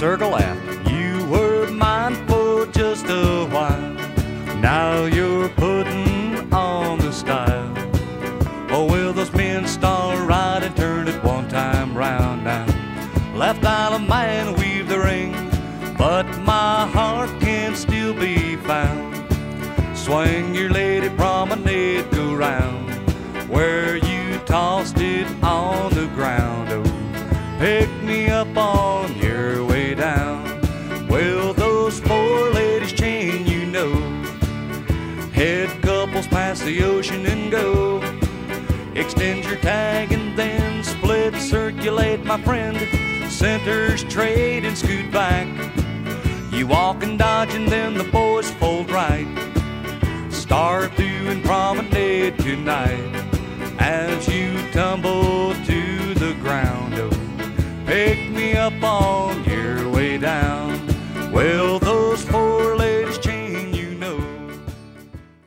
circle after you were mine for just a while. Now you're putting on the style. Oh, will those men start right and turn it one time round now? Left Island man weave the ring, but my heart can still be found. Swing your lady promenade, go round where you tossed it on the ground. Oh, pick me up on your way down. Well, those four ladies chain, you know. Head couples pass the ocean and go. Extend your tag and then split, circulate, my friend. Centers trade and scoot back. You walk and dodge and then the boys fold right. Start through and promenade tonight. As you tumble to the ground, oh, pick me up on your way down.